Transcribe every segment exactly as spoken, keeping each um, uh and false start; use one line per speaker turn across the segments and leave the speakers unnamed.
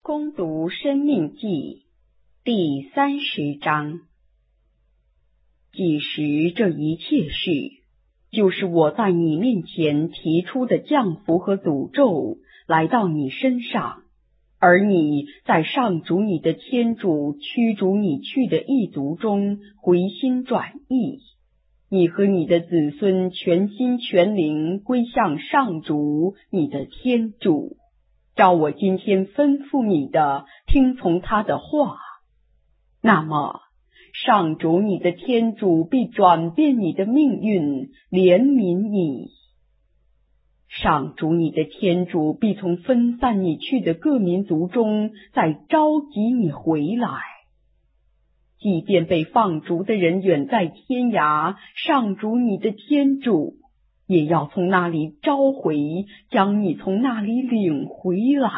攻读生命记第三十章。几时这一切事，就是我在你面前提出的降福和诅咒来到你身上，而你在上主你的天主驱逐你去的异族中回心转意，你和你的子孙全心全灵归向上主你的天主，照我今天吩咐你的，听从他的话，那么上主你的天主必转变你的命运，怜悯你。上主你的天主必从分散你去的各民族中再召集你回来，即便被放逐的人远在天涯，上主你的天主也要从那里召回，将你从那里领回来。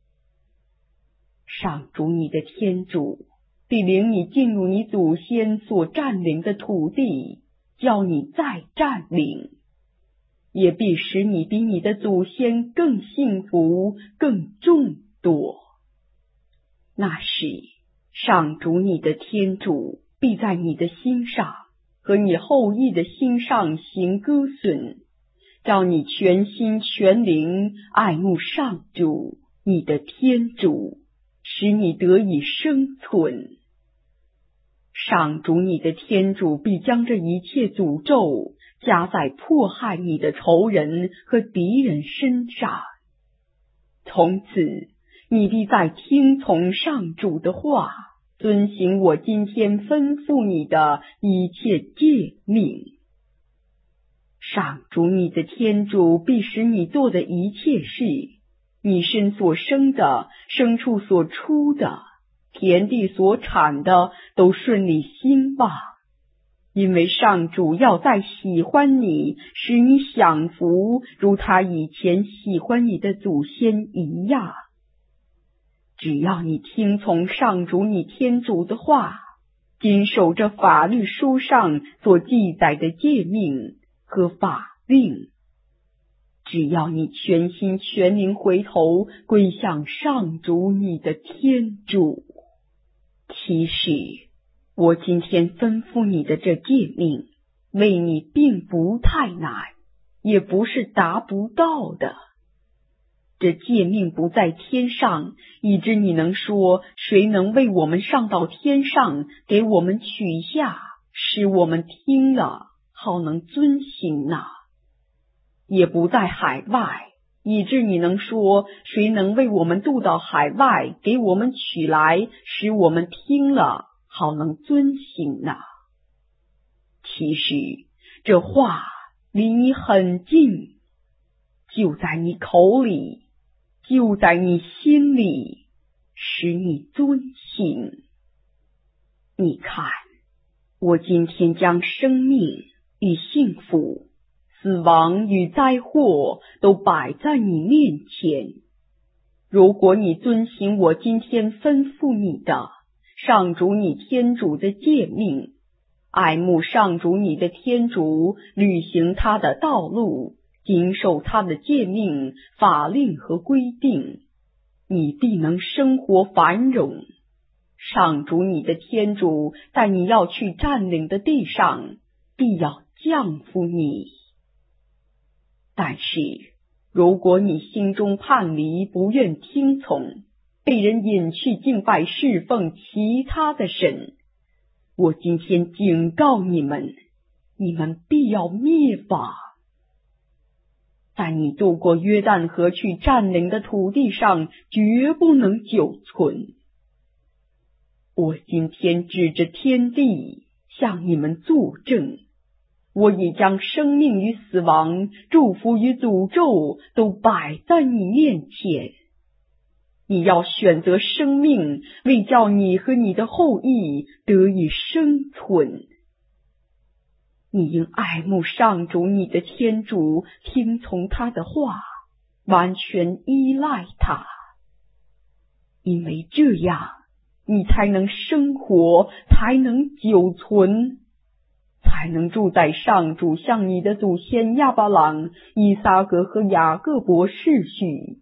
上主你的天主必领你进入你祖先所占领的土地，叫你再占领，也必使你比你的祖先更幸福，更众多。那时，上主你的天主必在你的心上和你后裔的心上行割损，叫你全心全灵爱慕上主你的天主，使你得以生存。上主你的天主必将这一切诅咒加在迫害你的仇人和敌人身上，从此你必在听从上主的话，遵行我今天吩咐你的一切诫命。上主你的天主必使你做的一切事，你身所生的，牲畜所出的，田地所产的，都顺利兴旺，因为上主要再喜欢你，使你享福，如他以前喜欢你的祖先一样。只要你听从上主你天主的话，谨守这法律书上所记载的诫命和法令，只要你全心全灵回头归向上主你的天主。其实我今天吩咐你的这诫命，为你并不太难，也不是达不到的。这诫命不在天上，以致你能说，谁能为我们上到天上，给我们取下，使我们听了好能遵行呢？也不在海外，以致你能说，谁能为我们渡到海外，给我们取来，使我们听了好能遵行呢？其实这话离你很近，就在你口里，就在你心里，使你遵行。你看，我今天将生命与幸福，死亡与灾祸都摆在你面前。如果你遵行我今天吩咐你的上主你天主的诫命，爱慕上主你的天主，履行他的道路，谨守他的诫命、法令和规定，你必能生活繁荣。上主你的天主在你要去占领的地上必要降福你。但是如果你心中叛离，不愿听从，被人引去敬拜侍奉其他的神，我今天警告你们，你们必要灭亡。在你渡过约旦河去占领的土地上，绝不能久存。我今天指着天地向你们作证，我已将生命与死亡、祝福与诅咒都摆在你面前。你要选择生命，为叫你和你的后裔得以生存。你应爱慕上主你的天主，听从他的话，完全依赖他，因为这样你才能生活，才能久存，才能住在上主向你的祖先亚巴郎、以撒格和雅各伯世许，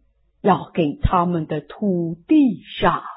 要给他们的土地上。